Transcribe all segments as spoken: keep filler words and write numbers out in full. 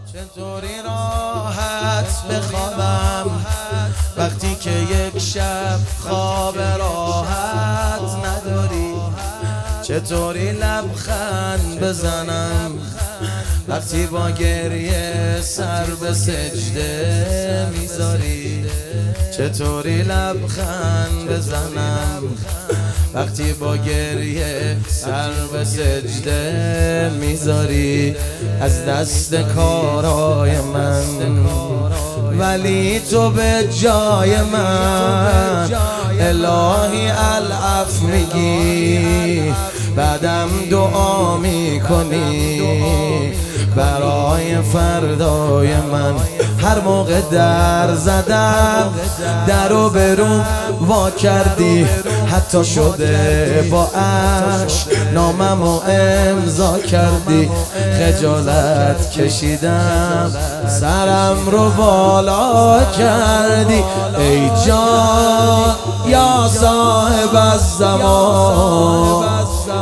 چطوری راحت بخوابم وقتی که یک شب خواب راحت نداری؟ چطوری لبخند بزنم وقتی با گریه سر به سجده میذاری؟ چطوری لبخند بزنم وقتی با گریه سر به سجده میذاری؟ از دست کارای من ولی تو به جای من الهی العفو میگی، بعدم دعا میکنی برای فردای من. هر موقع در زدم درو برو وا کردی، حتی شده با عشق ناممو امضا کردی. خجالت کشیدم سرم رو بالا کردی. ای جان یا صاحب الزمان،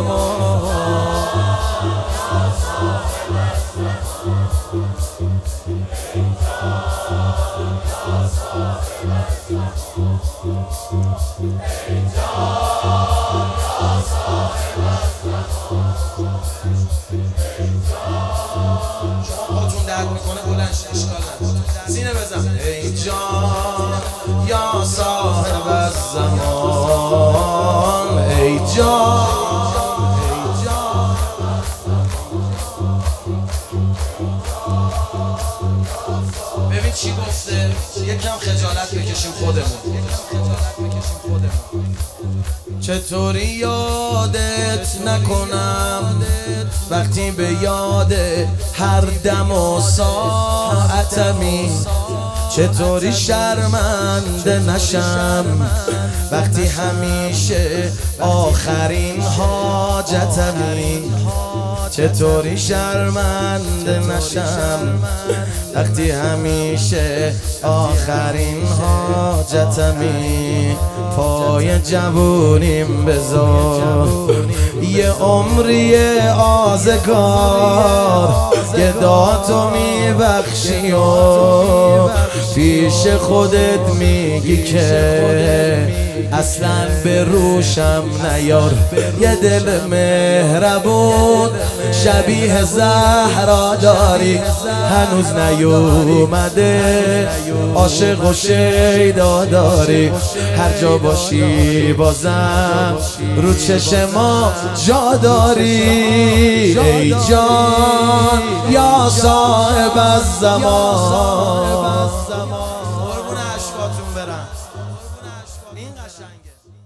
خودتون درد میکنه بلند شه، اشکال نداره، سینه بزن. ای جان یا صاحب الزمان، ای جان ببین چی گفته، یکم خجالت بکشیم خودمون. چطوری یادت نکنم وقتی به یاد هر دم و ساعتمی؟ چطوری شرمنده نشم وقتی همیشه آخرین حاجتمی؟ چطوری شرمنده نشم وقتی همیشه آخرین حاجتمی؟ پای جوونیم بذار یه عمری آزگار، گداتو میبخشی و پیش خودت میگی که اصلا به روشم نیار. یه دل مهربون شبیه زهرا داری، هنوز نیومده عاشق و شیدا داری. هر جا باشی بازم رو چشما جا داری. ای جان یا صاحب الزمان، قربون عشقاتون برم، این قشنگه.